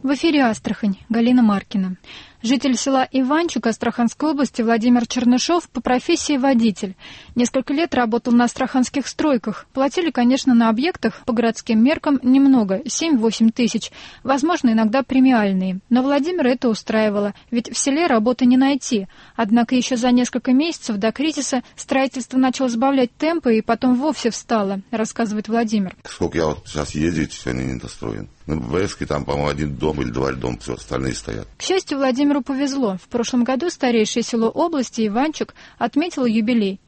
В эфире Астрахань. Галина Маркина. Житель села Иванчук Астраханской области Владимир Чернышов по профессии водитель. Несколько лет работал на астраханских стройках. Платили, конечно, на объектах по городским меркам немного, 7-8 тысяч. Возможно, иногда премиальные. Но Владимира это устраивало, ведь в селе работы не найти. Однако еще за несколько месяцев до кризиса строительство начало сбавлять темпы и потом вовсе встало, рассказывает Владимир. Сколько я вот сейчас ездил, все они недостроены. На ББСке там, по-моему, один дом или два дома, все остальные стоят. К счастью, Владимиру повезло. В прошлом году старейшее село области Иванчук отметило юбилей –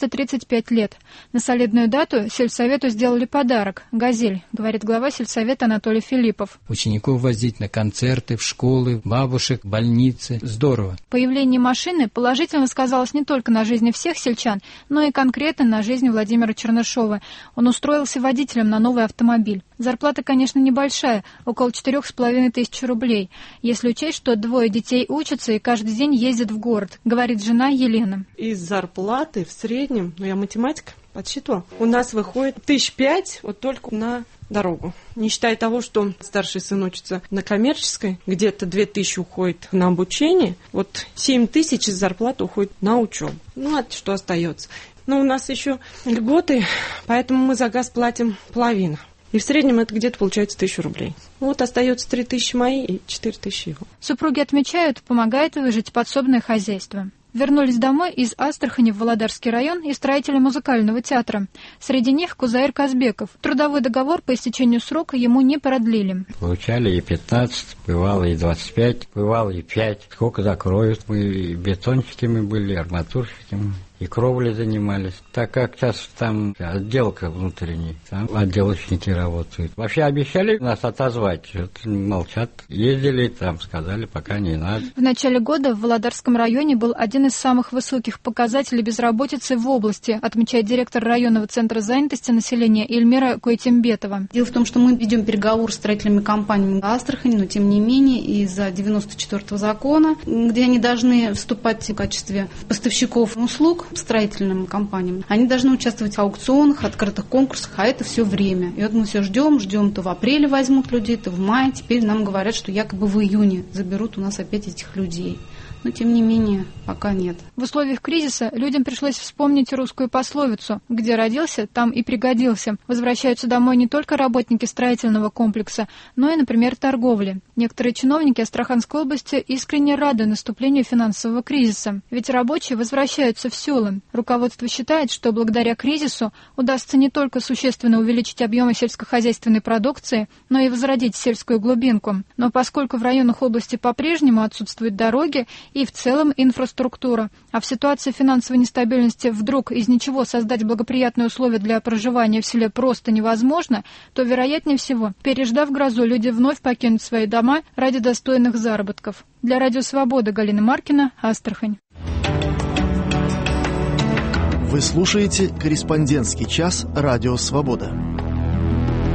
435 лет. На солидную дату сельсовету сделали подарок – «Газель», говорит глава сельсовета Анатолий Филиппов. Учеников возить на концерты, в школы, бабушек, больницы. Здорово. Появление машины положительно сказалось не только на жизни всех сельчан, но и конкретно на жизни Владимира Чернышова. Он устроился водителем на новый автомобиль. Зарплата, конечно, небольшая, около 4500 рублей, если учесть, что двое детей учатся и каждый день ездят в город, говорит жена Елена. Из зарплаты в среднем, я математика, подсчитывала, у нас выходит 1500 вот только на дорогу. Не считая того, что старший сын учится на коммерческой, где-то 2000 уходит на обучение, вот 7000 из зарплаты уходит на учебу. Ну, а что остается? Но у нас еще льготы, поэтому мы за газ платим половину. И в среднем это где-то получается 1000 рублей. Вот остается 3000 мои и 4000 его. Супруги отмечают, помогает выжить подсобное хозяйство. Вернулись домой из Астрахани в Володарский район и строители музыкального театра. Среди них Кузаир Казбеков. Трудовой договор по истечению срока ему не продлили. Получали и 15, бывало и 25, бывало и 5. Сколько закроют. Мы и бетонщиками были, и арматурщиками. И кровли занимались. Так как сейчас там отделка внутренняя, там отделочники работают. Вообще обещали нас отозвать, вот молчат. Ездили, там сказали, пока не надо. В начале года в Володарском районе был один из самых высоких показателей безработицы в области, отмечает директор районного центра занятости населения Эльмира Койтимбетова. Дело в том, что мы ведем переговоры с строительными компаниями Астрахани, но тем не менее из-за 94-го закона, где они должны вступать в качестве поставщиков услуг строительным компаниям. Они должны участвовать в аукционах, открытых конкурсах, а это все время. И вот мы все ждем, то в апреле возьмут людей, то в мае. Теперь нам говорят, что якобы в июне заберут у нас опять этих людей. Но, тем не менее, пока нет. В условиях кризиса людям пришлось вспомнить русскую пословицу «Где родился, там и пригодился». Возвращаются домой не только работники строительного комплекса, но и, например, торговли. Некоторые чиновники Астраханской области искренне рады наступлению финансового кризиса. Ведь рабочие возвращаются в села. Руководство считает, что благодаря кризису удастся не только существенно увеличить объемы сельскохозяйственной продукции, но и возродить сельскую глубинку. Но поскольку в районах области по-прежнему отсутствуют дороги и в целом инфраструктура, а в ситуации финансовой нестабильности вдруг из ничего создать благоприятные условия для проживания в селе просто невозможно, то, вероятнее всего, переждав грозу, люди вновь покинут свои дома ради достойных заработков. Для Радио Свобода Галина Маркина, Астрахань. Вы слушаете «Корреспондентский час» Радио Свобода.